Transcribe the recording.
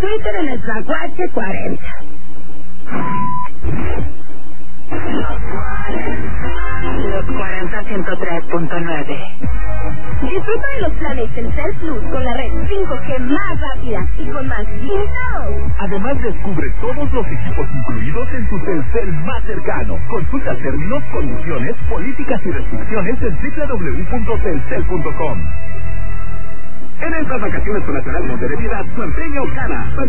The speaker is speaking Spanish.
Twitter en el Tlacuache40. Los 40 103.9. Disfruta de los planes Telcel Plus con la red 5G más rápida y con más gigabytes. Además, descubre todos los equipos incluidos en tu Telcel más cercano. Consulta términos, condiciones, políticas y restricciones en www.telcel.com. En estas vacaciones con Nacional Monte de Piedad, tu empeño gana.